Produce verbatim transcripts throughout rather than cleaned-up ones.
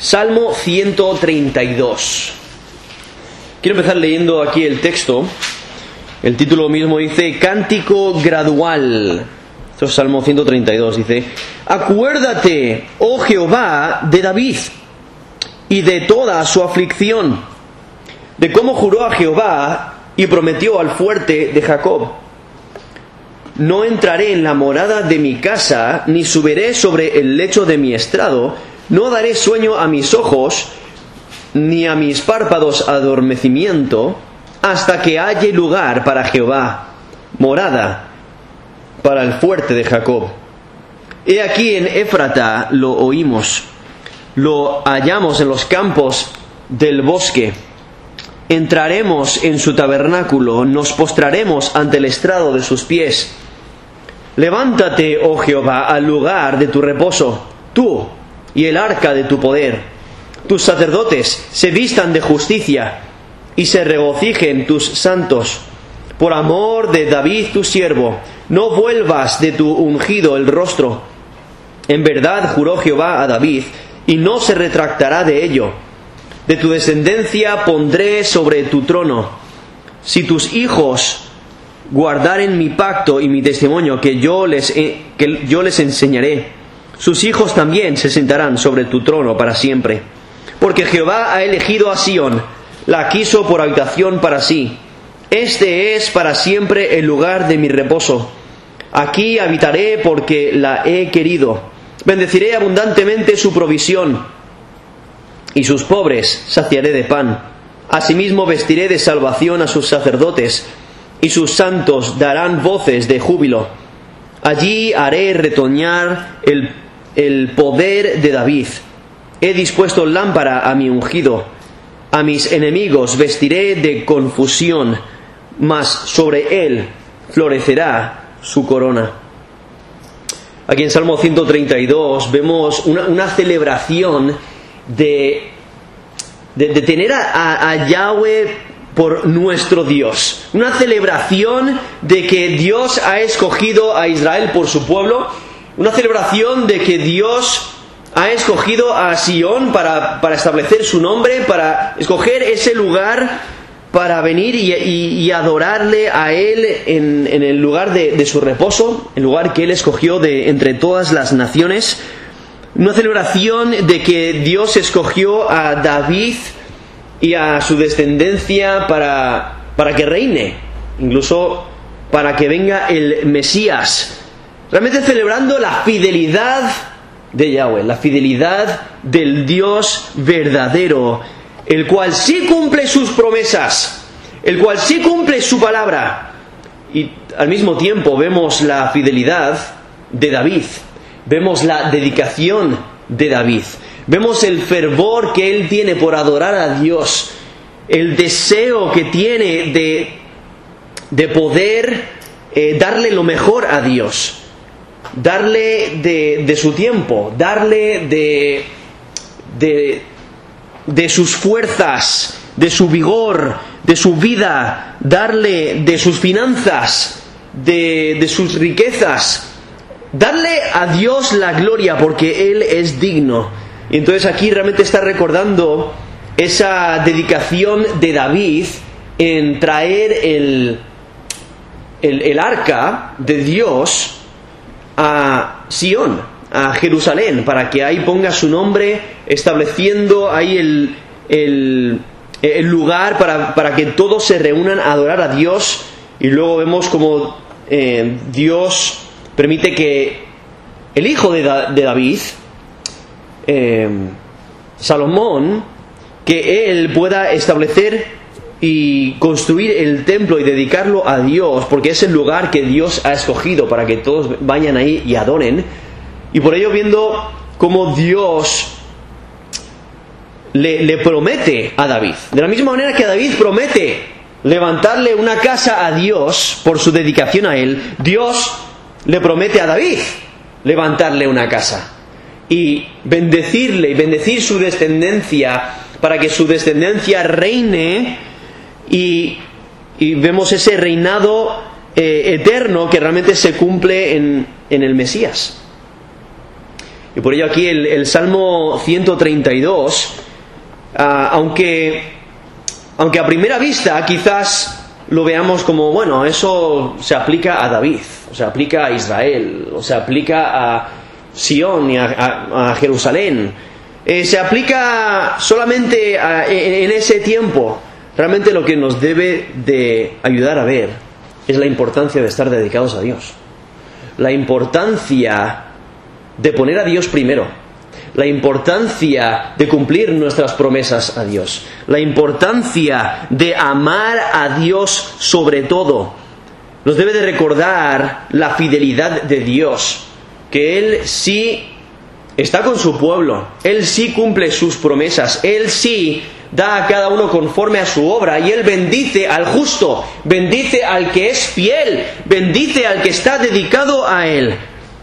Salmo ciento treinta y dos. Quiero empezar leyendo aquí el texto. El título mismo dice Cántico gradual. Esto es Salmo ciento treinta y dos. Dice: Acuérdate, oh Jehová, de David y de toda su aflicción, de cómo juró a Jehová y prometió al fuerte de Jacob. No entraré en la morada de mi casa, ni subiré sobre el lecho de mi estrado. No daré sueño a mis ojos, ni a mis párpados adormecimiento, hasta que halle lugar para Jehová, morada para el fuerte de Jacob. He aquí en Éfrata lo oímos, lo hallamos en los campos del bosque. Entraremos en su tabernáculo, nos postraremos ante el estrado de sus pies. Levántate, oh Jehová, al lugar de tu reposo, tú y el arca de tu poder. Tus sacerdotes se vistan de justicia y se regocijen tus santos. Por amor de David tu siervo, no vuelvas de tu ungido el rostro. En verdad juró Jehová a David, y no se retractará de ello. De tu descendencia pondré sobre tu trono. Si tus hijos guardaren mi pacto y mi testimonio que yo les, que yo les enseñaré, sus hijos también se sentarán sobre tu trono para siempre. Porque Jehová ha elegido a Sión, la quiso por habitación para sí. Este es para siempre el lugar de mi reposo. Aquí habitaré porque la he querido. Bendeciré abundantemente su provisión, y sus pobres saciaré de pan. Asimismo vestiré de salvación a sus sacerdotes, y sus santos darán voces de júbilo. Allí haré retoñar el, el poder de David. He dispuesto lámpara a mi ungido. A mis enemigos vestiré de confusión, mas sobre él florecerá su corona. Aquí en Salmo ciento treinta y dos vemos una, una celebración de, de, de tener a, a, a Yahweh por nuestro Dios. Una celebración de que Dios ha escogido a Israel por su pueblo. Una celebración de que Dios ha escogido a Sión para, para establecer su nombre, para escoger ese lugar para venir y, y, y adorarle a Él en, en el lugar de, de su reposo, el lugar que Él escogió de entre todas las naciones. Una celebración de que Dios escogió a David y a su descendencia para, para que reine, incluso para que venga el Mesías. Realmente celebrando la fidelidad de Yahweh, la fidelidad del Dios verdadero, el cual sí cumple sus promesas, el cual sí cumple su palabra. Y al mismo tiempo vemos la fidelidad de David, vemos la dedicación de David, vemos el fervor que él tiene por adorar a Dios, el deseo que tiene de, de poder eh, darle lo mejor a Dios, darle de, de su tiempo, darle de, de, de sus fuerzas, de su vigor, de su vida, darle de sus finanzas, de, de sus riquezas, darle a Dios la gloria porque Él es digno. Y entonces aquí realmente está recordando esa dedicación de David en traer el, el, el arca de Dios a Sión, a Jerusalén, para que ahí ponga su nombre, estableciendo ahí el, el, el lugar para, para que todos se reúnan a adorar a Dios. Y luego vemos como eh, Dios permite que el hijo de, da, de David, eh, Salomón, que él pueda establecer y construir el templo y dedicarlo a Dios, porque es el lugar que Dios ha escogido para que todos vayan ahí y adoren. Y por ello, viendo cómo Dios le, le promete a David, de la misma manera que David promete levantarle una casa a Dios por su dedicación a Él, Dios le promete a David levantarle una casa y bendecirle y bendecir su descendencia para que su descendencia reine. Y, y vemos ese reinado eh, eterno que realmente se cumple en, en el Mesías. Y por ello aquí el, el Salmo ciento treinta y dos, uh, aunque, aunque a primera vista quizás lo veamos como, bueno, eso se aplica a David, o se aplica a Israel, o se aplica a Sión y a, a, a Jerusalén, eh, se aplica solamente a, en, en ese tiempo. Realmente lo que nos debe de ayudar a ver es la importancia de estar dedicados a Dios, la importancia de poner a Dios primero, la importancia de cumplir nuestras promesas a Dios, la importancia de amar a Dios sobre todo. Nos debe de recordar la fidelidad de Dios, que Él sí está con su pueblo, Él sí cumple sus promesas, Él sí da a cada uno conforme a su obra, y Él bendice al justo, bendice al que es fiel, bendice al que está dedicado a Él,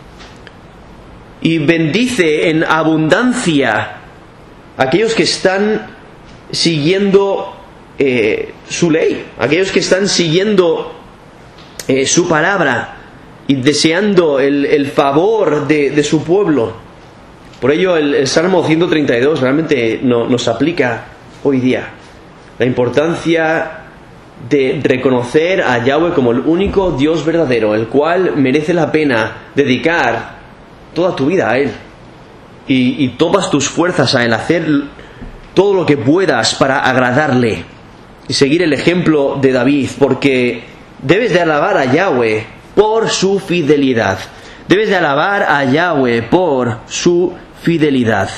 y bendice en abundancia a aquellos que están siguiendo eh, su ley, aquellos que están siguiendo eh, su palabra y deseando el, el favor de, de su pueblo. Por ello el, el Salmo ciento treinta y dos realmente no, nos aplica hoy día la importancia de reconocer a Yahweh como el único Dios verdadero, el cual merece la pena dedicar toda tu vida a Él y, y todas tus fuerzas a Él, hacer todo lo que puedas para agradarle y seguir el ejemplo de David, porque debes de alabar a Yahweh por su fidelidad, debes de alabar a Yahweh por su fidelidad.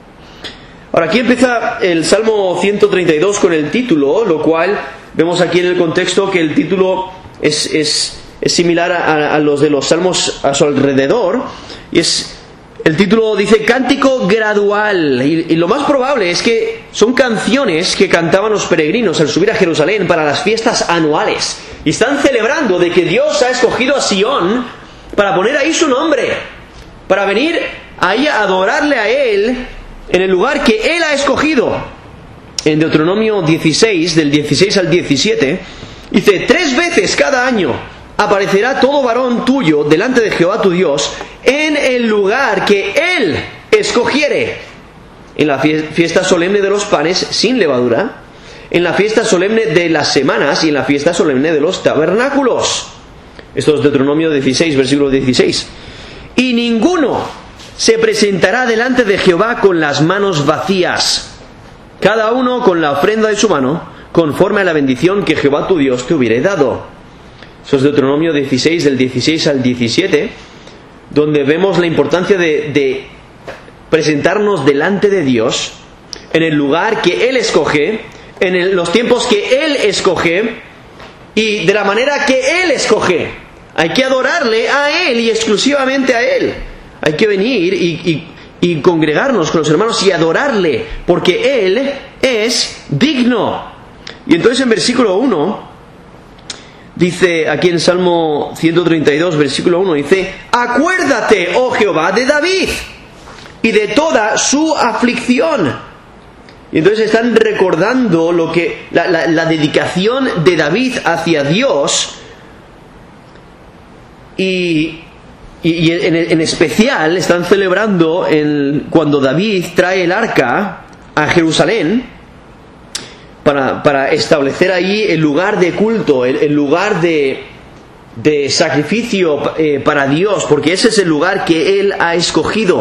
Ahora aquí empieza el Salmo ciento treinta y dos con el título, lo cual vemos aquí en el contexto que el título es, es, es similar a, a los de los salmos a su alrededor, y es, el título dice Cántico Gradual, y, y lo más probable es que son canciones que cantaban los peregrinos al subir a Jerusalén para las fiestas anuales, y están celebrando de que Dios ha escogido a Sión para poner ahí su nombre, para venir ahí a adorarle a Él en el lugar que Él ha escogido. En Deuteronomio dieciséis, del dieciséis al diecisiete, dice: tres veces cada año aparecerá todo varón tuyo delante de Jehová tu Dios en el lugar que Él escogiere, en la fiesta solemne de los panes sin levadura, en la fiesta solemne de las semanas y en la fiesta solemne de los tabernáculos. Esto es Deuteronomio dieciséis, versículo dieciséis. Y ninguno se presentará delante de Jehová con las manos vacías, cada uno con la ofrenda de su mano, conforme a la bendición que Jehová tu Dios te hubiere dado. Eso es Deuteronomio dieciséis, del dieciséis al diecisiete, donde vemos la importancia de, de presentarnos delante de Dios en el lugar que Él escoge, en el, los tiempos que Él escoge y de la manera que Él escoge. Hay que adorarle a Él y exclusivamente a Él. Hay que venir y, y, y congregarnos con los hermanos y adorarle, porque Él es digno. Y entonces en versículo uno, dice aquí en Salmo ciento treinta y dos, versículo uno, dice: acuérdate, oh Jehová, de David y de toda su aflicción. Y entonces están recordando lo que la, la, la dedicación de David hacia Dios, y Y en, en especial están celebrando el, cuando David trae el arca a Jerusalén para, para establecer ahí el lugar de culto, el, el lugar de, de sacrificio eh, para Dios, porque ese es el lugar que Él ha escogido.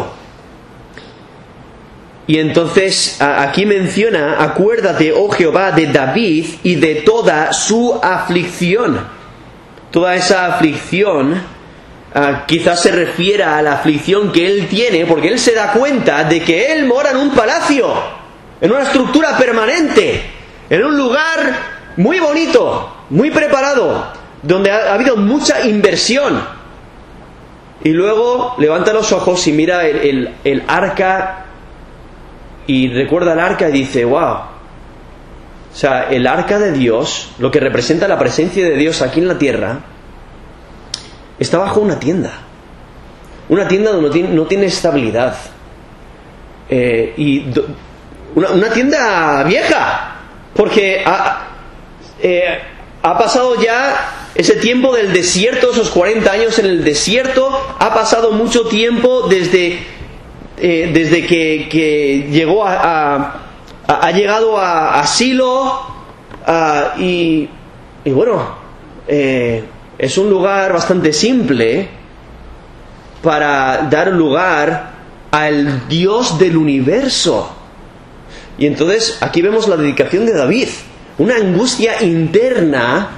Y entonces aquí menciona: acuérdate, oh Jehová, de David y de toda su aflicción. Toda esa aflicción Uh, quizás se refiera a la aflicción que él tiene, porque él se da cuenta de que él mora en un palacio, en una estructura permanente, en un lugar muy bonito, muy preparado, donde ha, ha habido mucha inversión. Y luego levanta los ojos y mira el, el, el arca, y recuerda el arca y dice: wow. O sea, el arca de Dios, lo que representa la presencia de Dios aquí en la tierra, está bajo una tienda. Una tienda donde no tiene, no tiene estabilidad. Eh, y do, una, una tienda vieja. Porque ha, eh, ha pasado ya ese tiempo del desierto, esos cuarenta años en el desierto. Ha pasado mucho tiempo desde eh, desde que, que llegó a, a, a ha llegado a, a Silo, a, y, y bueno, eh, es un lugar bastante simple para dar lugar al Dios del universo. Y entonces aquí vemos la dedicación de David, una angustia interna,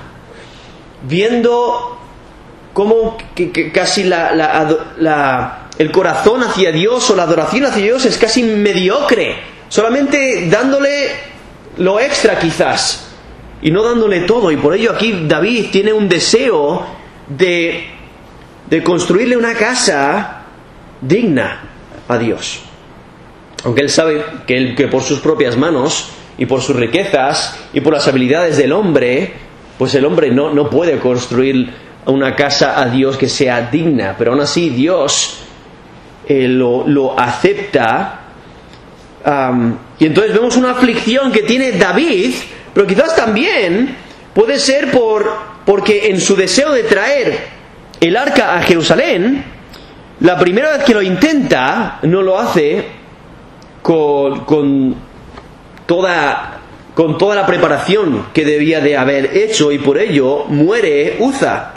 viendo cómo que, que casi la, la, la, el corazón hacia Dios o la adoración hacia Dios es casi mediocre, solamente dándole lo extra quizás, y no dándole todo. Y por ello aquí David tiene un deseo de, de construirle una casa digna a Dios. Aunque él sabe que, él, que por sus propias manos y por sus riquezas y por las habilidades del hombre, pues el hombre no, no puede construir una casa a Dios que sea digna. Pero aún así Dios eh, lo, lo acepta. Um, y entonces vemos una aflicción que tiene David, pero quizás también puede ser por porque en su deseo de traer el arca a Jerusalén, la primera vez que lo intenta, no lo hace con, con, toda, con toda la preparación que debía de haber hecho, y por ello muere Uza.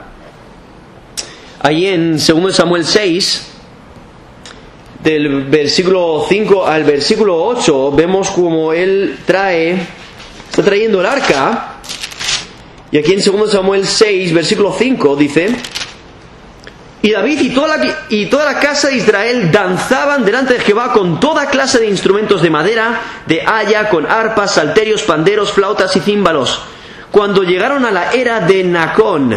Ahí en segundo Samuel seis, del versículo cinco al versículo ocho, vemos como él trae, está trayendo el arca, y aquí en segundo Samuel seis, versículo cinco, dice: y David y toda, la, y toda la casa de Israel danzaban delante de Jehová con toda clase de instrumentos de madera, de haya, con arpas, salterios, panderos, flautas y címbalos, cuando llegaron a la era de Nacón.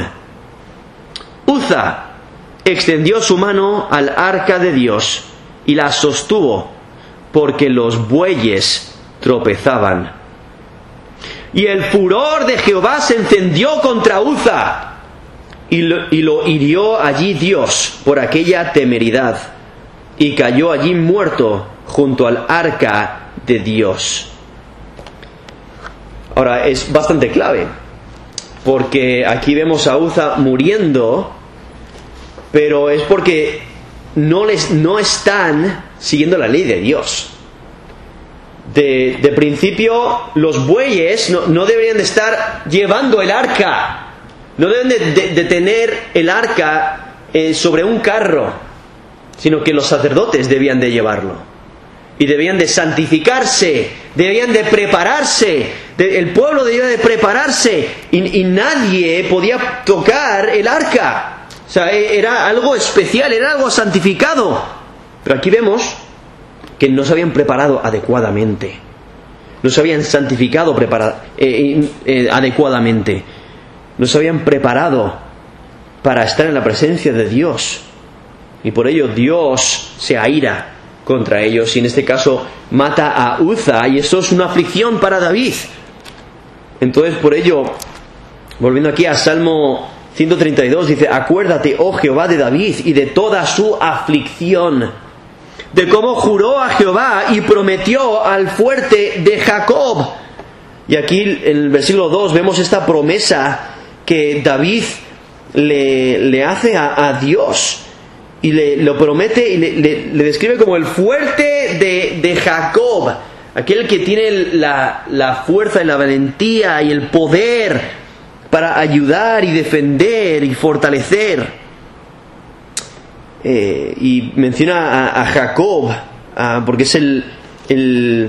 Uza extendió su mano al arca de Dios y la sostuvo, porque los bueyes tropezaban. Y el furor de Jehová se encendió contra Uza, Y lo, y lo hirió allí Dios por aquella temeridad, y cayó allí muerto junto al arca de Dios. Ahora es bastante clave, porque aquí vemos a Uza muriendo, pero es porque no, les, no están siguiendo la ley de Dios. De, de principio, los bueyes no, no deberían de estar llevando el arca. No deben de, de, de tener el arca eh, sobre un carro, sino que los sacerdotes debían de llevarlo. Y debían de santificarse, debían de prepararse, de, el pueblo debía de prepararse, y, y nadie podía tocar el arca. O sea, era algo especial, era algo santificado. Pero aquí vemos que no se habían preparado adecuadamente, no se habían santificado prepara, eh, eh, adecuadamente. No se habían preparado para estar en la presencia de Dios, y por ello Dios se aira contra ellos, y en este caso mata a Uza, y eso es una aflicción para David. Entonces por ello, volviendo aquí a Salmo ciento treinta y dos, dice: acuérdate, oh Jehová, de David y de toda su aflicción, de cómo juró a Jehová y prometió al fuerte de Jacob. Y aquí en el versículo dos vemos esta promesa que David le, le hace a, a Dios, y le lo promete y le, le, le describe como el fuerte de, de Jacob, aquel que tiene la, la fuerza y la valentía y el poder para ayudar y defender y fortalecer. Eh, y menciona a, a Jacob a, porque es el, el,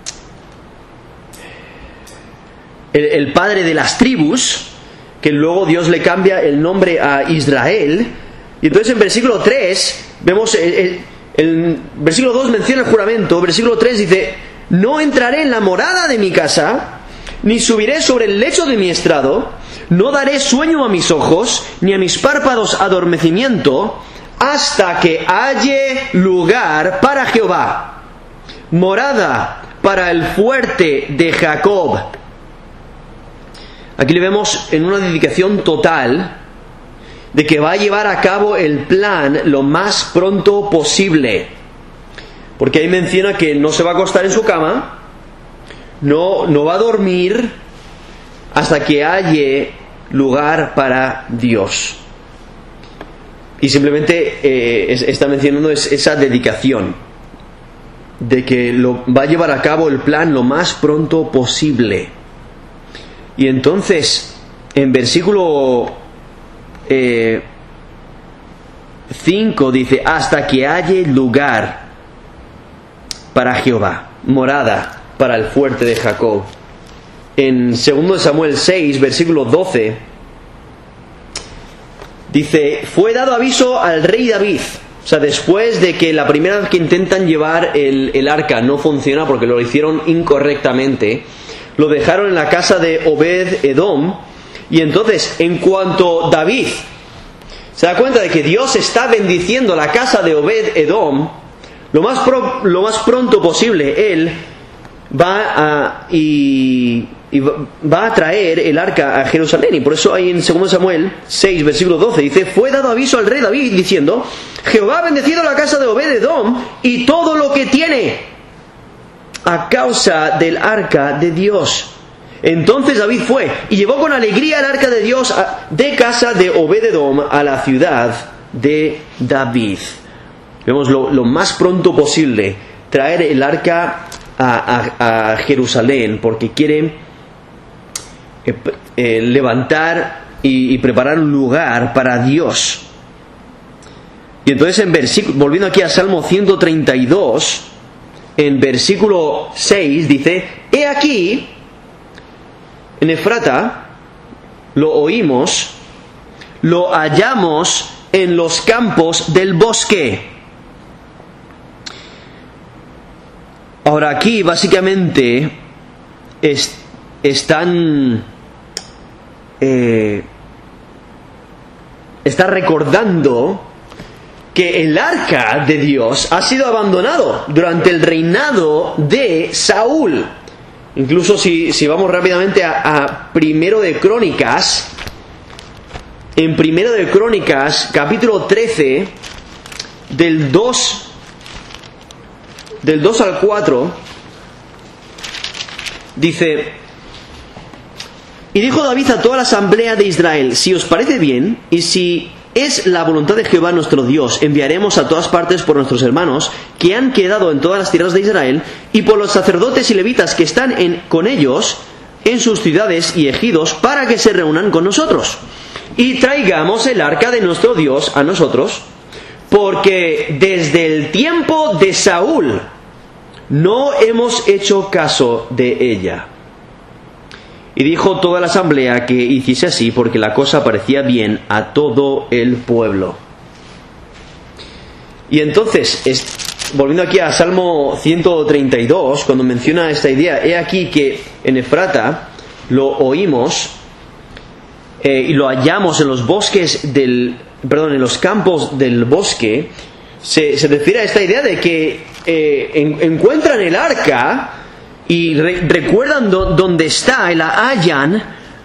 el, el padre de las tribus, que luego Dios le cambia el nombre a Israel. Y entonces en versículo tres vemos el, el, el versículo dos menciona el juramento. Versículo tres dice: no entraré en la morada de mi casa, ni subiré sobre el lecho de mi estrado, no daré sueño a mis ojos, ni a mis párpados adormecimiento, hasta que halle lugar para Jehová, morada para el fuerte de Jacob. Aquí le vemos en una dedicación total de que va a llevar a cabo el plan lo más pronto posible. Porque ahí menciona que no se va a acostar en su cama, no, no va a dormir hasta que halle lugar para Dios. Y simplemente eh, está mencionando esa dedicación. de que lo, va a llevar a cabo el plan lo más pronto posible. Y entonces, en versículo eh, cinco dice, hasta que halle lugar para Jehová, morada para el fuerte de Jacob. En segundo de Samuel seis, versículo doce, dice, fue dado aviso al rey David. O sea, después de que la primera vez que intentan llevar el, el arca no funciona porque lo hicieron incorrectamente, lo dejaron en la casa de Obed Edom. Y entonces, en cuanto David se da cuenta de que Dios está bendiciendo la casa de Obed Edom, lo más, pro, lo más pronto posible él va a y, y va a traer el arca a Jerusalén. Y por eso ahí en segundo Samuel seis, versículo doce dice, fue dado aviso al rey David diciendo, Jehová ha bendecido la casa de Obed Edom y todo lo que tiene a causa del arca de Dios. Entonces David fue y llevó con alegría el arca de Dios de casa de Obed Edom a la ciudad de David. Vemos lo, lo más pronto posible traer el arca a, a, a Jerusalén, porque quiere eh, eh, levantar y, y preparar un lugar para Dios. Y entonces en versículo, volviendo aquí a Salmo ciento treinta y dos, en versículo seis dice, he aquí, en Efrata, lo oímos, lo hallamos en los campos del bosque. Ahora aquí básicamente es, están eh, está recordando que el arca de Dios ha sido abandonado durante el reinado de Saúl. Incluso si, si vamos rápidamente a, a Primero de Crónicas, en Primero de Crónicas, capítulo trece, del dos, del dos al cuatro, dice, y dijo David a toda la asamblea de Israel, si os parece bien, y si es la voluntad de Jehová nuestro Dios, enviaremos a todas partes por nuestros hermanos que han quedado en todas las tierras de Israel y por los sacerdotes y levitas que están en, con ellos en sus ciudades y ejidos para que se reúnan con nosotros y traigamos el arca de nuestro Dios a nosotros, porque desde el tiempo de Saúl no hemos hecho caso de ella. Y dijo toda la asamblea que hiciese así, porque la cosa parecía bien a todo el pueblo. Y entonces, es, volviendo aquí a Salmo ciento treinta y dos, cuando menciona esta idea, he aquí que en Efrata lo oímos eh, y lo hallamos en los bosques del, perdón, en los campos del bosque, se, se refiere a esta idea de que eh, en, encuentran el arca y re- recuerdan do- dónde está y la hallan,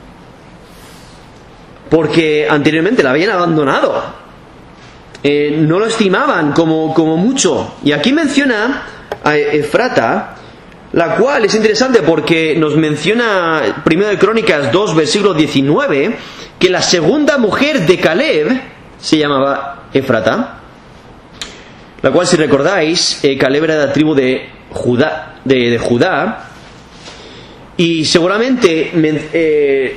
porque anteriormente la habían abandonado, eh, no lo estimaban como, como mucho. Y aquí menciona a Efrata, la cual es interesante porque nos menciona Primero de Crónicas dos, versículo diecinueve, que la segunda mujer de Caleb se llamaba Efrata, la cual, si recordáis, eh, Caleb era de la tribu de Judá, de, de Judá, y seguramente eh,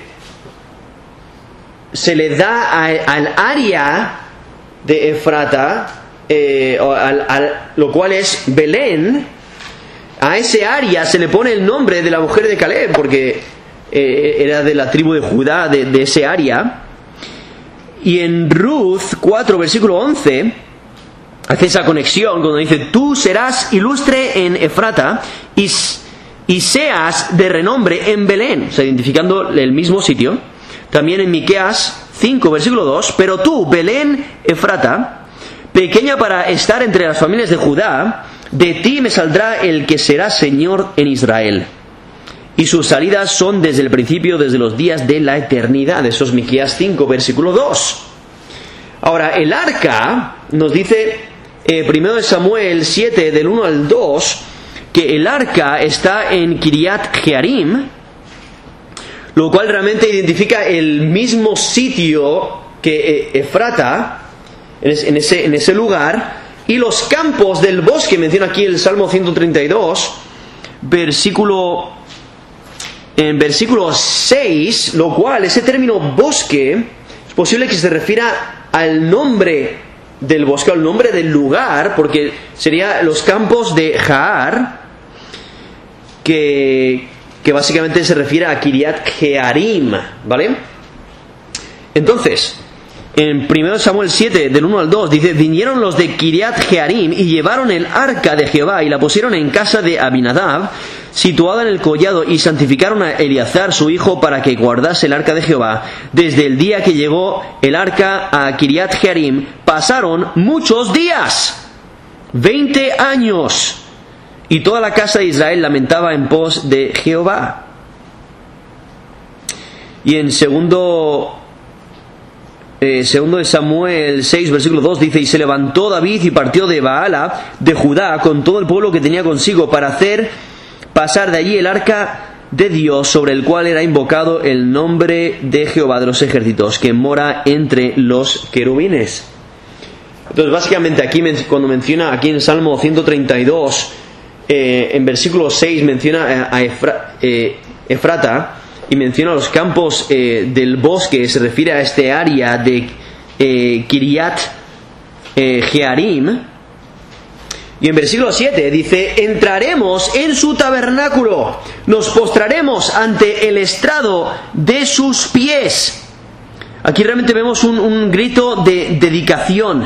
se le da a, al área de Efrata, eh, al, al, lo cual es Belén. A ese área se le pone el nombre de la mujer de Caleb, porque eh, era de la tribu de Judá, de, de ese área. Y en Ruth cuatro, versículo once, hace esa conexión cuando dice, tú serás ilustre en Efrata y, y seas de renombre en Belén, o sea, identificando el mismo sitio. También en Miqueas cinco, versículo dos, pero tú, Belén Efrata, pequeña para estar entre las familias de Judá, de ti me saldrá el que será Señor en Israel. Y sus salidas son desde el principio, desde los días de la eternidad. Eso es Miqueas cinco, versículo dos. Ahora, el arca nos dice, eh, primero de Samuel siete, del uno al dos, que el arca está en Kiriat Jearim, lo cual realmente identifica el mismo sitio que eh, Efrata, en ese, en ese lugar. y los campos del bosque, menciona aquí el Salmo ciento treinta y dos, versículo, en versículo seis, lo cual, ese término bosque, es posible que se refiera al nombre del bosque, al nombre del lugar, porque sería los campos de Jaar, que, que básicamente se refiere a Kiriat Jearim, ¿vale? Entonces, en primero Samuel siete, del uno al dos, dice: vinieron los de Kiriat Jearim y llevaron el arca de Jehová y la pusieron en casa de Abinadab, situada en el collado, y santificaron a Eleazar su hijo para que guardase el arca de Jehová. Desde el día que llegó el arca a Kiriat Jearim pasaron muchos días, veinte años, y toda la casa de Israel lamentaba en pos de Jehová. Y en segundo Eh, segundo de Samuel seis, versículo dos, dice: y se levantó David y partió de Baala de Judá con todo el pueblo que tenía consigo para hacer pasar de allí el arca de Dios, sobre el cual era invocado el nombre de Jehová de los ejércitos, que mora entre los querubines. Entonces, básicamente aquí, cuando menciona aquí en Salmo ciento treinta y dos, eh, en versículo seis menciona a Efra, eh, Efrata, y menciona los campos eh, del bosque, se refiere a este área de eh, Kiriat eh, Jearim. Y en versículo siete dice: entraremos en su tabernáculo, nos postraremos ante el estrado de sus pies. Aquí realmente vemos un, un grito de dedicación.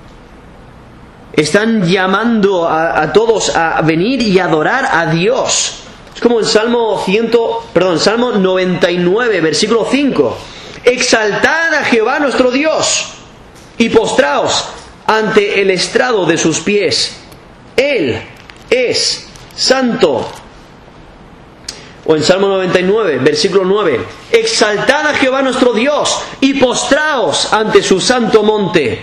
Están llamando a, a todos a venir y adorar a Dios. Es como el Salmo cien, perdón, Salmo noventa y nueve, versículo cinco. Exaltad a Jehová nuestro Dios y postraos ante el estrado de sus pies. Él es santo. O en Salmo noventa y nueve, versículo nueve. Exaltad a Jehová nuestro Dios y postraos ante su santo monte.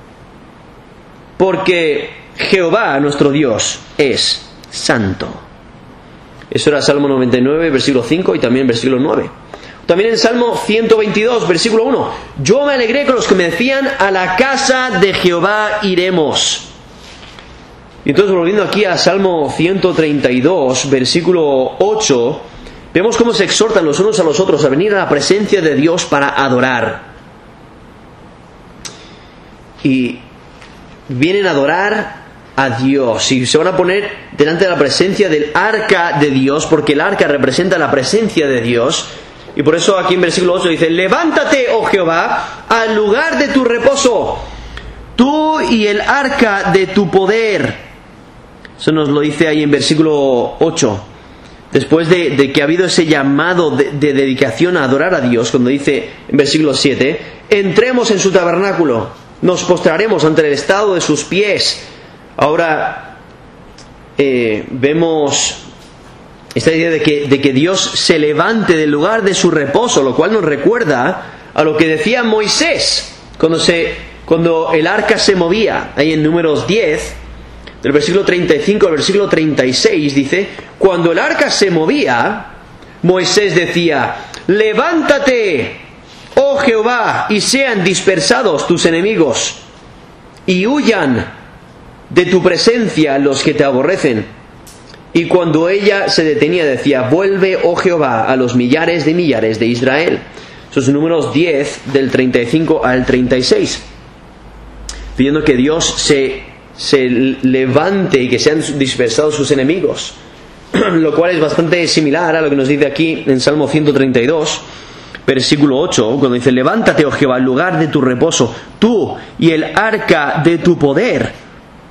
Porque Jehová nuestro Dios es santo. Eso era Salmo noventa y nueve, versículo cinco, y también versículo nueve. También en Salmo ciento veintidós, versículo uno. Yo me alegré con los que me decían: a la casa de Jehová iremos. Y entonces, volviendo aquí a Salmo ciento treinta y dos, versículo ocho, vemos cómo se exhortan los unos a los otros a venir a la presencia de Dios para adorar. Y vienen a adorar a Dios, y se van a poner delante de la presencia del arca de Dios, porque el arca representa la presencia de Dios. Y por eso aquí en versículo ocho dice: levántate, oh Jehová, al lugar de tu reposo, tú y el arca de tu poder. Eso nos lo dice ahí en versículo ocho. Después de, de que ha habido ese llamado de, de dedicación a adorar a Dios, cuando dice en versículo siete: entremos en su tabernáculo, nos postraremos ante el estrado de sus pies. Ahora eh, vemos esta idea de que, de que Dios se levante del lugar de su reposo, lo cual nos recuerda a lo que decía Moisés cuando, se, cuando el arca se movía. Ahí en Números diez, del versículo treinta y cinco al versículo treinta y seis, dice: cuando el arca se movía, Moisés decía: levántate, oh Jehová, y sean dispersados tus enemigos, y huyan de tu presencia los que te aborrecen. Y cuando ella se detenía decía: vuelve, oh Jehová, a los millares de millares de Israel. Esos Números diez, del treinta y cinco al treinta y seis, pidiendo que Dios se, se levante y que sean dispersados sus enemigos, lo cual es bastante similar a lo que nos dice aquí en Salmo ciento treinta y dos, versículo ocho, cuando dice: levántate, oh Jehová, al lugar de tu reposo, tú y el arca de tu poder.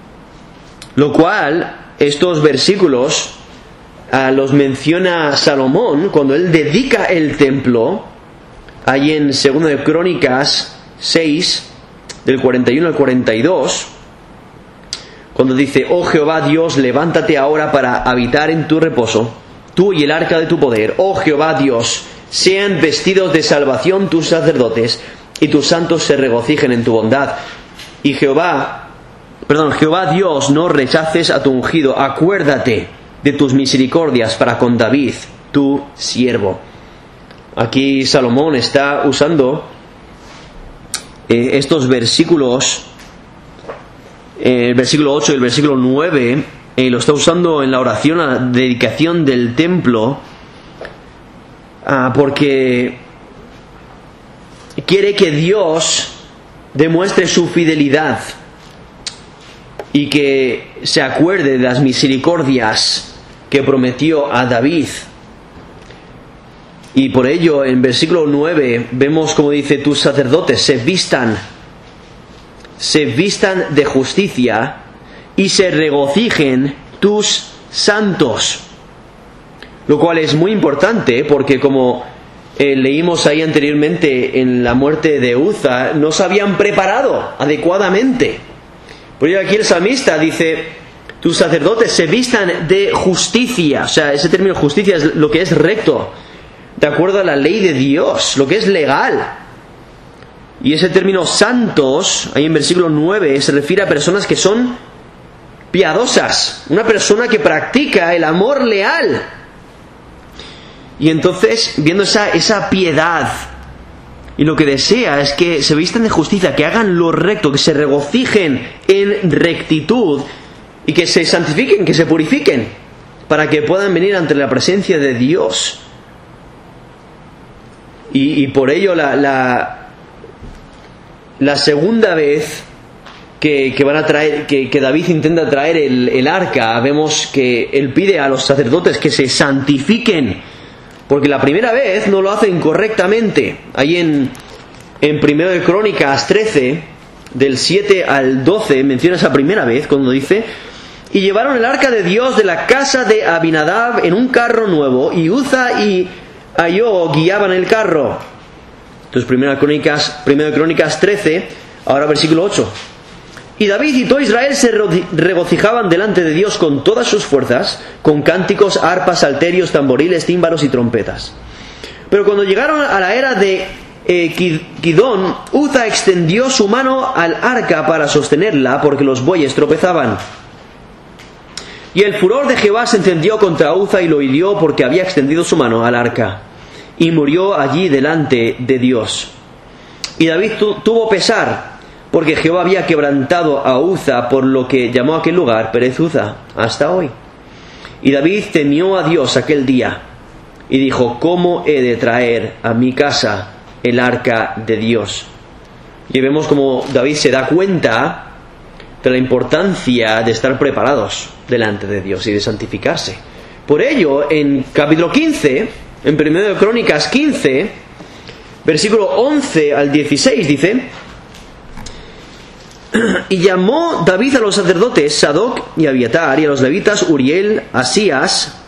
Lo cual, estos versículos uh, los menciona Salomón cuando él dedica el templo, ahí en Segunda de Crónicas seis, del cuarenta y uno al cuarenta y dos, cuando dice: oh Jehová Dios, levántate ahora para habitar en tu reposo, tú y el arca de tu poder. Oh Jehová Dios, sean vestidos de salvación tus sacerdotes, y tus santos se regocijen en tu bondad. Y Jehová Perdón, Jehová Dios, no rechaces a tu ungido, acuérdate de tus misericordias para con David, tu siervo. Aquí Salomón está usando eh, estos versículos el versículo ocho y el versículo nueve, eh, lo está usando en la oración a la dedicación del templo, ah, porque quiere que Dios demuestre su fidelidad y que se acuerde de las misericordias que prometió a David. Y por ello, en versículo nueve, vemos como dice: tus sacerdotes se vistan, se vistan de justicia y se regocijen tus santos. Lo cual es muy importante porque, como eh, leímos ahí anteriormente en la muerte de Uza, no se habían preparado adecuadamente. Por ello aquí el salmista dice: tus sacerdotes se vistan de justicia. O sea, ese término justicia es lo que es recto, de acuerdo a la ley de Dios, lo que es legal. Y ese término santos, ahí en versículo nueve, se refiere a personas que son piadosas, una persona que practica el amor leal. Y entonces, viendo esa, esa piedad, y lo que desea es que se vistan de justicia, que hagan lo recto, que se regocijen en rectitud y que se santifiquen, que se purifiquen, para que puedan venir ante la presencia de Dios. Y, y por ello la, la, la segunda vez que, que van a traer, que, que David intenta traer el, el arca, vemos que él pide a los sacerdotes que se santifiquen, porque la primera vez no lo hacen correctamente. Ahí en, en Primero de Crónicas trece, del siete al doce, menciona esa primera vez cuando dice: y llevaron el arca de Dios de la casa de Abinadab en un carro nuevo, y Uza y Ahio guiaban el carro. Entonces, Primera Crónicas, Primero de Crónicas trece, ahora versículo ocho. Y David y todo Israel se regocijaban delante de Dios con todas sus fuerzas, con cánticos, arpas, salterios, tamboriles, tímbalos y trompetas. Pero cuando llegaron a la era de eh, Gidón, Uza extendió su mano al arca para sostenerla, porque los bueyes tropezaban. Y el furor de Jehová se encendió contra Uza y lo hirió, porque había extendido su mano al arca, y murió allí delante de Dios. Y David tu- tuvo pesar, porque Jehová había quebrantado a Uza, por lo que llamó a aquel lugar Perez Uza hasta hoy. Y David temió a Dios aquel día, y dijo: ¿cómo he de traer a mi casa el arca de Dios? Y vemos como David se da cuenta de la importancia de estar preparados delante de Dios y de santificarse. Por ello, en capítulo quince, en Primero de Crónicas quince, versículo once al dieciséis, dice: y llamó David a los sacerdotes Sadoc y Abiatar, y a los levitas Uriel, Asías,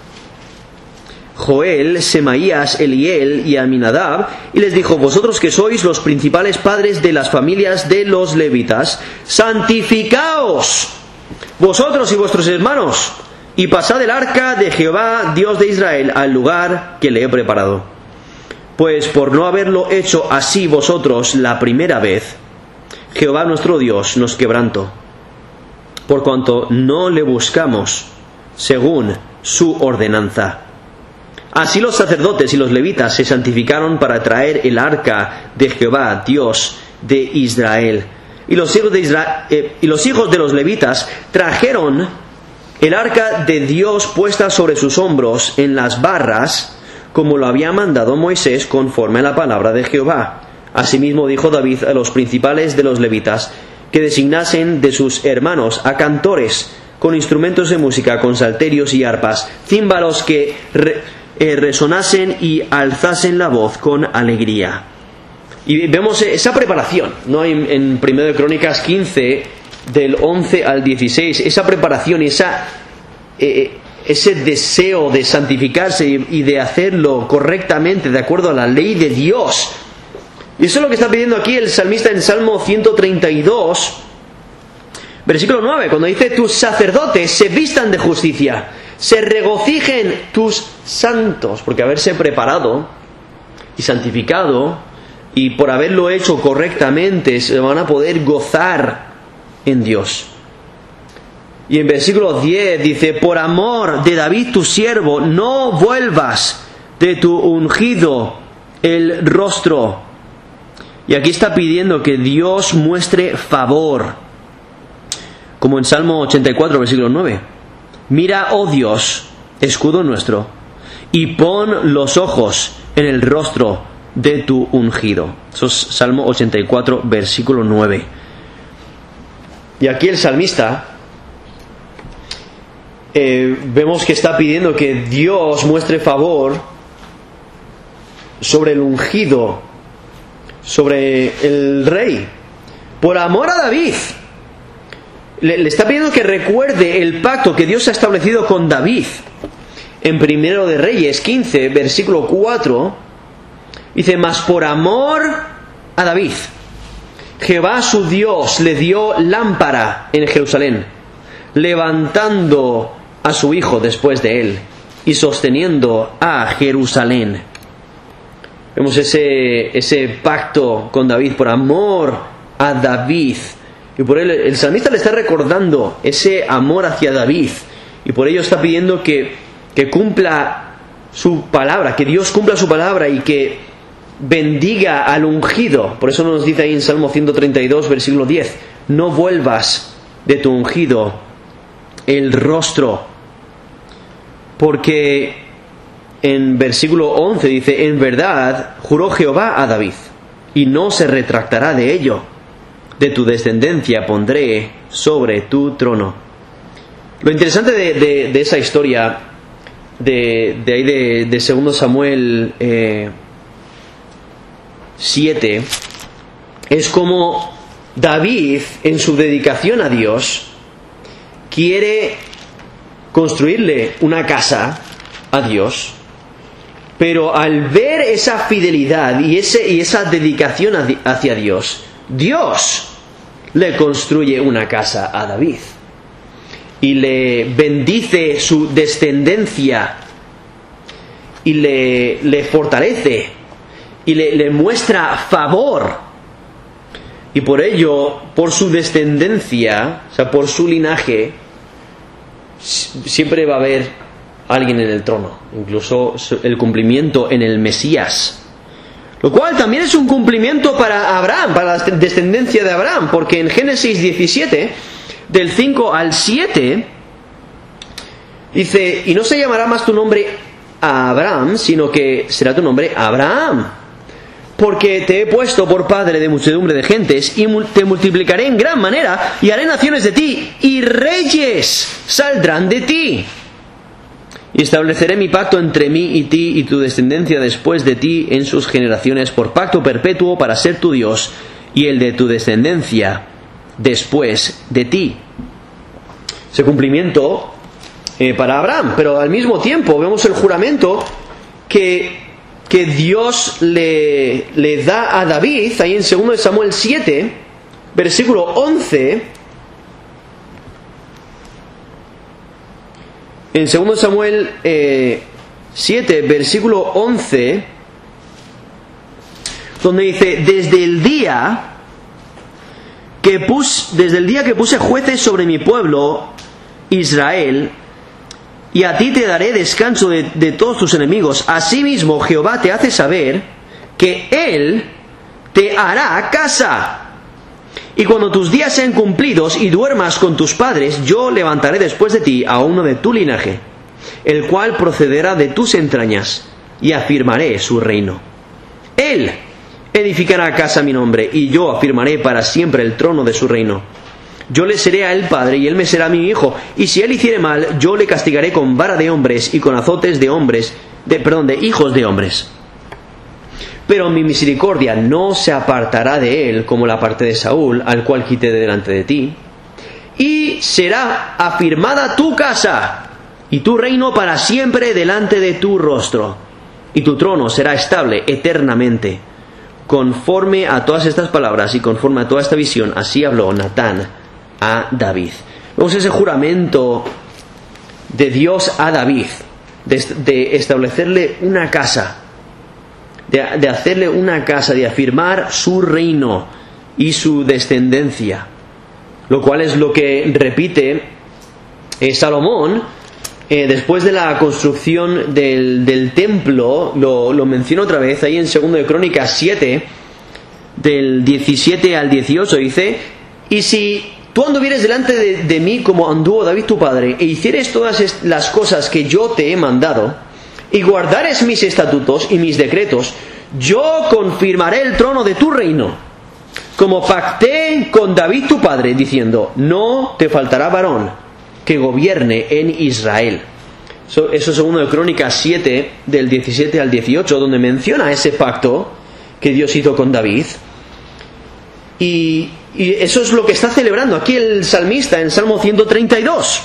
Joel, Semaías, Eliel y Aminadab, y les dijo: vosotros que sois los principales padres de las familias de los levitas, santificaos vosotros y vuestros hermanos, y pasad el arca de Jehová, Dios de Israel, al lugar que le he preparado. Pues por no haberlo hecho así vosotros la primera vez, Jehová nuestro Dios nos quebrantó, por cuanto no le buscamos según su ordenanza. Así los sacerdotes y los levitas se santificaron para traer el arca de Jehová, Dios de Israel. Y los hijos de Isra- eh, y los hijos de los levitas trajeron el arca de Dios puesta sobre sus hombros en las barras, como lo había mandado Moisés conforme a la palabra de Jehová. Asimismo dijo David a los principales de los levitas que designasen de sus hermanos a cantores con instrumentos de música, con salterios y arpas, címbalos que re, eh, resonasen y alzasen la voz con alegría. Y vemos esa preparación, ¿no? En, en Primero de Crónicas quince, del once al dieciséis, esa preparación y esa, eh, ese deseo de santificarse y, y de hacerlo correctamente, de acuerdo a la ley de Dios. Y eso es lo que está pidiendo aquí el salmista en Salmo ciento treinta y dos, versículo nueve, cuando dice: tus sacerdotes se vistan de justicia, se regocijen tus santos, porque haberse preparado y santificado, y por haberlo hecho correctamente, se van a poder gozar en Dios. Y en versículo diez dice: por amor de David tu siervo, no vuelvas de tu ungido el rostro. Y aquí está pidiendo que Dios muestre favor. como en Salmo ochenta y cuatro, versículo nueve. Mira, oh Dios, escudo nuestro, y pon los ojos en el rostro de tu ungido. Eso es Salmo ochenta y cuatro, versículo nueve. Y aquí el salmista eh, vemos que está pidiendo que Dios muestre favor sobre el ungido, sobre el rey, por amor a David. Le, le está pidiendo que recuerde el pacto que Dios ha establecido con David. En Primero de Reyes quince, versículo cuatro, dice: mas por amor a David, Jehová su Dios le dio lámpara en Jerusalén, levantando a su hijo después de él y sosteniendo a Jerusalén. Vemos ese, ese pacto con David, por amor a David. Y por él el salmista le está recordando ese amor hacia David. Y por ello está pidiendo que, que cumpla su palabra, que Dios cumpla su palabra y que bendiga al ungido. Por eso nos dice ahí en Salmo ciento treinta y dos, versículo diez: no vuelvas de tu ungido el rostro. Porque en versículo once dice: en verdad juró Jehová a David, y no se retractará de ello. De tu descendencia pondré sobre tu trono. Lo interesante de, de, de esa historia, de, de ahí de, de segundo Samuel eh, siete, es como David, en su dedicación a Dios, quiere construirle una casa a Dios, pero al ver esa fidelidad y, ese, y esa dedicación hacia Dios, Dios le construye una casa a David y le bendice su descendencia y le, le fortalece y le, le muestra favor. Y por ello, por su descendencia, o sea, por su linaje, siempre va a haber alguien en el trono, incluso el cumplimiento en el Mesías. Lo cual también es un cumplimiento para Abraham, para la descendencia de Abraham, porque en Génesis diecisiete, del cinco al siete, dice: y no se llamará más tu nombre Abraham, sino que será tu nombre Abraham, porque te he puesto por padre de muchedumbre de gentes, y te multiplicaré en gran manera, y haré naciones de ti, y reyes saldrán de ti. Y estableceré mi pacto entre mí y ti y tu descendencia después de ti en sus generaciones, por pacto perpetuo para ser tu Dios y el de tu descendencia después de ti. Ese cumplimiento eh, para Abraham, pero al mismo tiempo vemos el juramento que, que Dios le, le da a David, ahí en segundo Samuel siete, versículo once. En segundo Samuel eh, siete, versículo once, donde dice: desde el día que puse, desde el día que puse jueces sobre mi pueblo Israel, y a ti te daré descanso de, de todos tus enemigos. Asimismo Jehová te hace saber que Él te hará casa. Y cuando tus días sean cumplidos y duermas con tus padres, yo levantaré después de ti a uno de tu linaje, el cual procederá de tus entrañas, y afirmaré su reino. Él edificará casa a mi nombre, y yo afirmaré para siempre el trono de su reino. Yo le seré a él padre, y él me será mi hijo, y si él hiciere mal, yo le castigaré con vara de hombres y con azotes de hombres, de, perdón, de hijos de hombres. Pero mi misericordia no se apartará de él como la parte de Saúl, al cual quité de delante de ti. Y será afirmada tu casa y tu reino para siempre delante de tu rostro. Y tu trono será estable eternamente. Conforme a todas estas palabras y conforme a toda esta visión, así habló Natán a David. Vemos ese juramento de Dios a David, de, de establecerle una casa. De, de hacerle una casa, de afirmar su reino y su descendencia, lo cual es lo que repite eh, Salomón eh, después de la construcción del, del templo. Lo, lo menciona otra vez ahí en segundo de Crónicas siete, del diecisiete al dieciocho. Dice: y si tú anduvieres delante de, de mí como anduvo David tu padre, e hicieres todas las cosas que yo te he mandado, y guardares mis estatutos y mis decretos, yo confirmaré el trono de tu reino, como pacté con David tu padre, diciendo, no te faltará varón que gobierne en Israel. Eso, eso es segundo de Crónicas siete, del diecisiete al dieciocho, donde menciona ese pacto que Dios hizo con David. Y, y eso es lo que está celebrando aquí el salmista en Salmo ciento treinta y dos.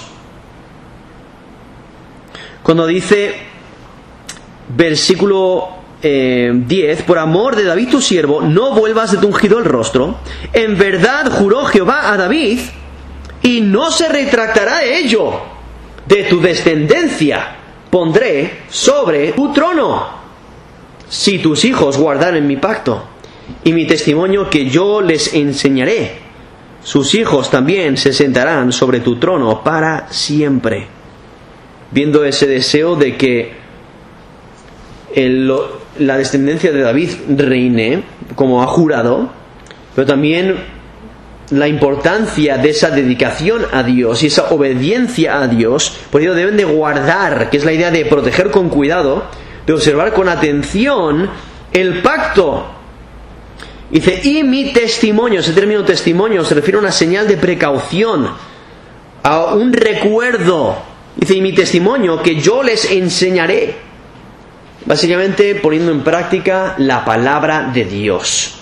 Cuando dice, versículo eh, diez, por amor de David tu siervo, no vuelvas de tu ungido el rostro. En verdad juró Jehová a David, y no se retractará de ello. De tu descendencia pondré sobre tu trono, si tus hijos guardaren mi pacto y mi testimonio que yo les enseñaré. Sus hijos también se sentarán sobre tu trono para siempre. Viendo ese deseo de que el, la descendencia de David reine, como ha jurado, pero también la importancia de esa dedicación a Dios y esa obediencia a Dios, por ello deben de guardar, que es la idea de proteger con cuidado, de observar con atención el pacto. Dice, y mi testimonio, ese término testimonio se refiere a una señal de precaución, a un recuerdo. Dice, y mi testimonio que yo les enseñaré. Básicamente poniendo en práctica la palabra de Dios.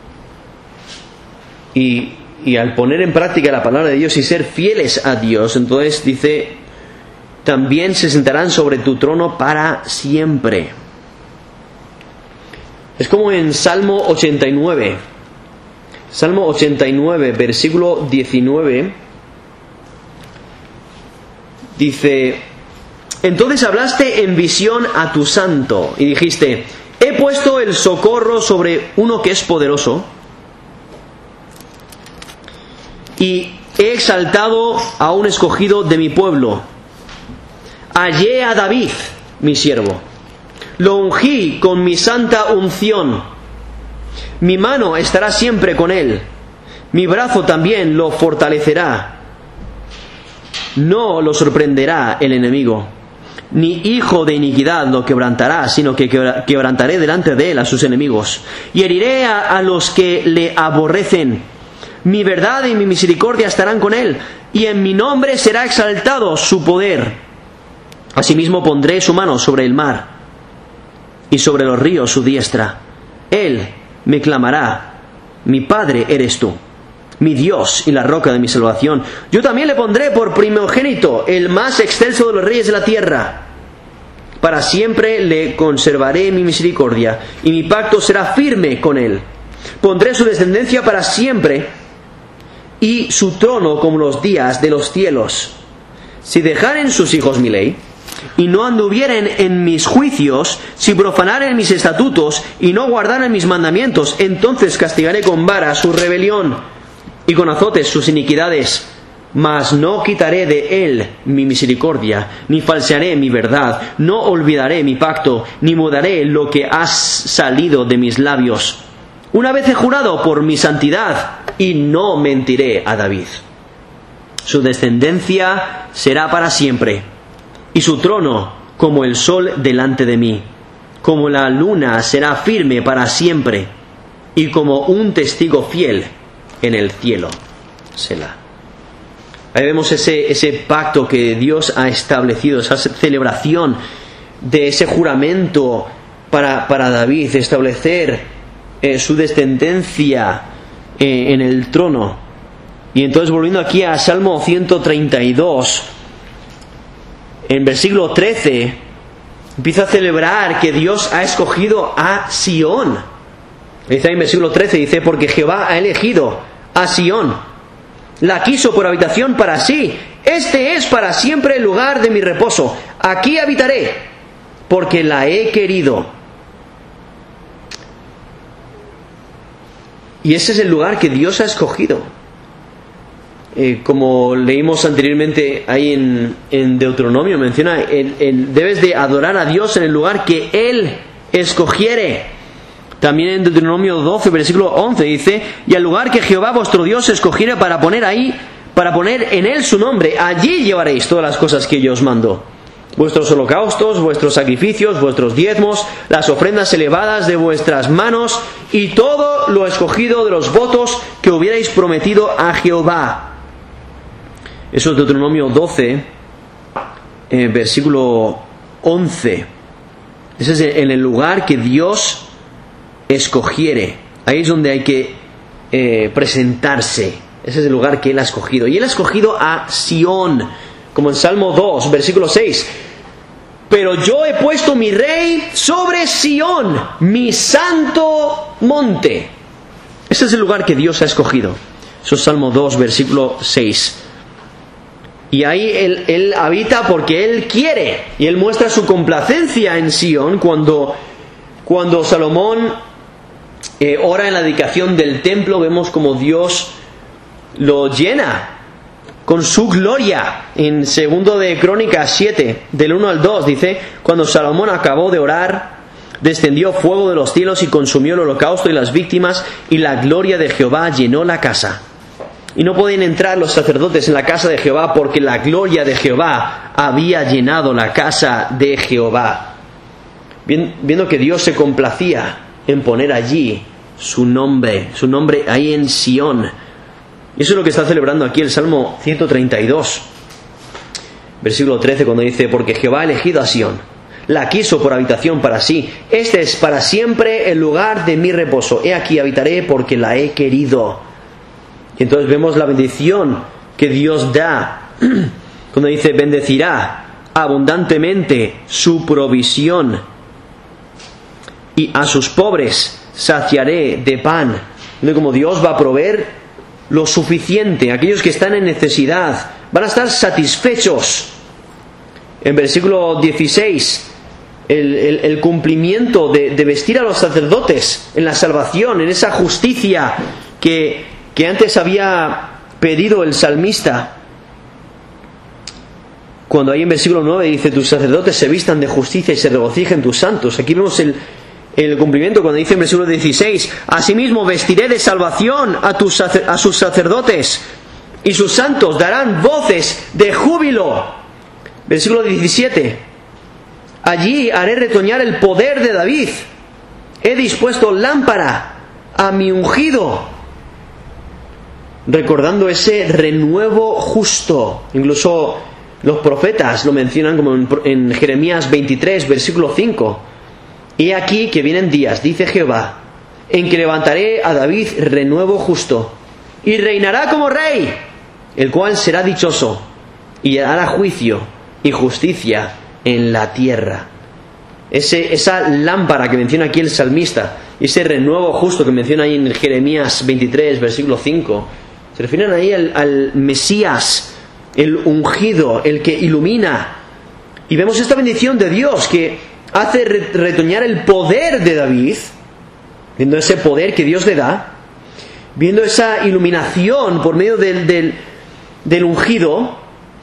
Y, y al poner en práctica la palabra de Dios y ser fieles a Dios, entonces dice, también se sentarán sobre tu trono para siempre. Es como en Salmo ochenta y nueve. Salmo ochenta y nueve, versículo diecinueve. Dice, entonces hablaste en visión a tu santo y dijiste, he puesto el socorro sobre uno que es poderoso y he exaltado a un escogido de mi pueblo. Hallé a David, mi siervo. Lo ungí con mi santa unción. Mi mano estará siempre con él. Mi brazo también lo fortalecerá. No lo sorprenderá el enemigo, ni hijo de iniquidad lo quebrantará, sino que quebrantaré delante de él a sus enemigos. Y heriré a, a los que le aborrecen. Mi verdad y mi misericordia estarán con él, y en mi nombre será exaltado su poder. Asimismo pondré su mano sobre el mar, y sobre los ríos su diestra. Él me clamará, mi Padre eres tú, mi Dios y la roca de mi salvación. Yo también le pondré por primogénito, el más excelso de los reyes de la tierra. Para siempre le conservaré mi misericordia, y mi pacto será firme con él. Pondré su descendencia para siempre, y su trono como los días de los cielos. Si dejaren sus hijos mi ley, y no anduvieren en mis juicios, si profanaren mis estatutos, y no guardaren mis mandamientos, entonces castigaré con vara su rebelión, y con azotes sus iniquidades. Mas no quitaré de él mi misericordia, ni falsearé mi verdad, no olvidaré mi pacto, ni mudaré lo que has salido de mis labios. Una vez he jurado por mi santidad, y no mentiré a David. Su descendencia será para siempre, y su trono como el sol delante de mí. Como la luna será firme para siempre, y como un testigo fiel en el cielo. Selah. Ahí vemos ese, ese pacto que Dios ha establecido, esa celebración de ese juramento para, para David, establecer eh, su descendencia eh, en el trono. Y entonces, volviendo aquí a Salmo ciento treinta y dos, en versículo trece, empieza a celebrar que Dios ha escogido a Sión. Dice ahí en versículo trece, dice, porque Jehová ha elegido a Sión, la quiso por habitación para sí. Este es para siempre el lugar de mi reposo. Aquí habitaré, porque la he querido. Y ese es el lugar que Dios ha escogido. Eh, como leímos anteriormente ahí en, en Deuteronomio, menciona, el, el, debes de adorar a Dios en el lugar que Él escogiere. También en Deuteronomio doce, versículo once dice, y al lugar que Jehová vuestro Dios escogiere para poner ahí para poner en él su nombre. Allí llevaréis todas las cosas que yo os mando: vuestros holocaustos, vuestros sacrificios, vuestros diezmos, las ofrendas elevadas de vuestras manos, y todo lo escogido de los votos que hubierais prometido a Jehová. Eso es Deuteronomio doce, eh, versículo once. Ese es en el lugar que Dios escogiere. Ahí es donde hay que eh, presentarse. Ese es el lugar que Él ha escogido. Y Él ha escogido a Sión, como en Salmo dos, versículo seis. Pero yo he puesto mi rey sobre Sión, mi santo monte. Este es el lugar que Dios ha escogido. Eso es Salmo dos, versículo seis. Y ahí él, él habita porque Él quiere. Y Él muestra su complacencia en Sión cuando, cuando Salomón eh, ora en la dedicación del templo. Vemos como Dios lo llena con su gloria. En segundo de Crónicas siete, del uno al dos, dice: cuando Salomón acabó de orar, descendió fuego de los cielos y consumió el holocausto y las víctimas, y la gloria de Jehová llenó la casa. Y no podían entrar los sacerdotes en la casa de Jehová, porque la gloria de Jehová había llenado la casa de Jehová. Viendo que Dios se complacía en poner allí su nombre, su nombre ahí en Sión. Y eso es lo que está celebrando aquí el Salmo ciento treinta y dos, versículo trece, cuando dice: porque Jehová ha elegido a Sión, la quiso por habitación para sí. Este es para siempre el lugar de mi reposo. He aquí habitaré porque la he querido. Y entonces vemos la bendición que Dios da cuando dice: bendecirá abundantemente su provisión, y a sus pobres saciaré de pan. Viendo como Dios va a proveer lo suficiente. Aquellos que están en necesidad van a estar satisfechos. En versículo dieciséis, el, el, el cumplimiento de, de vestir a los sacerdotes en la salvación, en esa justicia que, que antes había pedido el salmista. Cuando ahí en versículo nueve dice: tus sacerdotes se vistan de justicia y se regocijen tus santos. Aquí vemos el El cumplimiento cuando dice en versículo dieciséis: asimismo vestiré de salvación a, tus, a sus sacerdotes, y sus santos darán voces de júbilo. Versículo diecisiete: allí haré retoñar el poder de David, he dispuesto lámpara a mi ungido. Recordando ese renuevo justo. Incluso los profetas lo mencionan, como en, en Jeremías veintitrés, versículo cinco. He aquí que vienen días, dice Jehová, en que levantaré a David renuevo justo, y reinará como rey, el cual será dichoso, y hará juicio y justicia en la tierra. Ese, esa lámpara que menciona aquí el salmista, ese renuevo justo que menciona ahí en Jeremías veintitrés, versículo cinco, se refieren ahí al, al Mesías, el ungido, el que ilumina. Y vemos esta bendición de Dios que hace retoñar el poder de David, viendo ese poder que Dios le da, viendo esa iluminación por medio del, del, del ungido.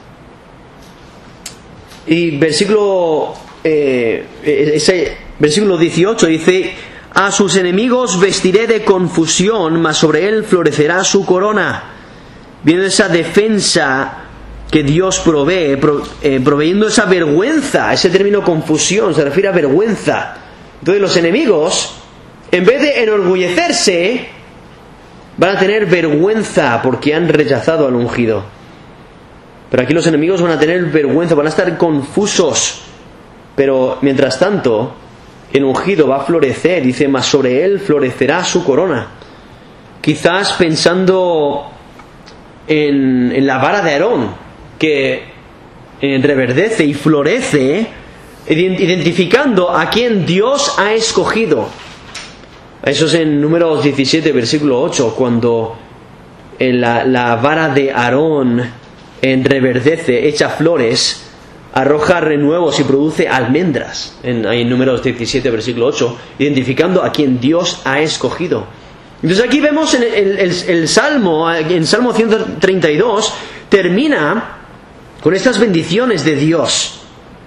Y versículo eh, ese versículo dieciocho dice: a sus enemigos vestiré de confusión, mas sobre él florecerá su corona. Viendo esa defensa que Dios provee, pro, eh, proveyendo esa vergüenza. Ese término confusión se refiere a vergüenza. Entonces los enemigos, en vez de enorgullecerse, van a tener vergüenza porque han rechazado al ungido. Pero aquí los enemigos van a tener vergüenza, van a estar confusos. Pero mientras tanto, el ungido va a florecer. Dice: mas sobre él florecerá su corona. Quizás pensando en, en la vara de Aarón, que reverdece y florece, identificando a quien Dios ha escogido. Eso es en Números diecisiete, versículo ocho, cuando la, la vara de Aarón reverdece, echa flores, arroja renuevos y produce almendras. En, en Números diecisiete, versículo ocho, identificando a quien Dios ha escogido. Entonces aquí vemos en el, el, el Salmo, en Salmo ciento treinta y dos, termina con estas bendiciones de Dios,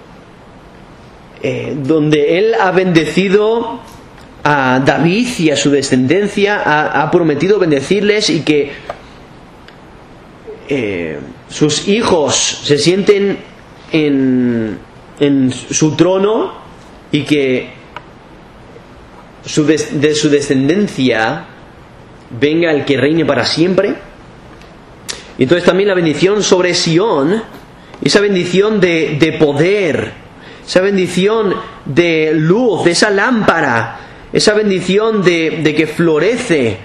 eh, donde Él ha bendecido a David y a su descendencia, ha, ha prometido bendecirles, y que eh, sus hijos se sienten en, en su trono y que su des, de su descendencia venga el que reine para siempre. Y entonces también la bendición sobre Sión, esa bendición de, de poder, esa bendición de luz, de esa lámpara, esa bendición de, de que florece.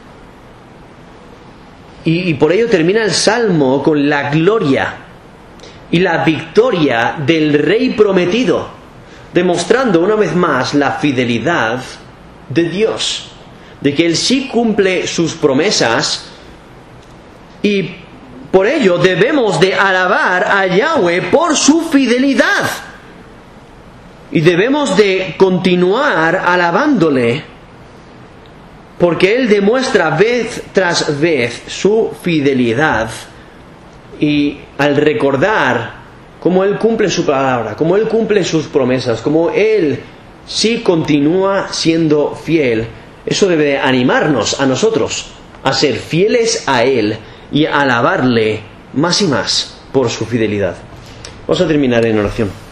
Y, y por ello termina el Salmo con la gloria y la victoria del Rey prometido, demostrando una vez más la fidelidad de Dios, de que Él sí cumple sus promesas, y por ello debemos de alabar a Yahweh por su fidelidad. Y debemos de continuar alabándole, porque Él demuestra vez tras vez su fidelidad. Y al recordar cómo Él cumple su palabra, cómo Él cumple sus promesas, cómo Él sí continúa siendo fiel, eso debe de animarnos a nosotros a ser fieles a Él y a alabarle más y más por su fidelidad. Vamos a terminar en oración.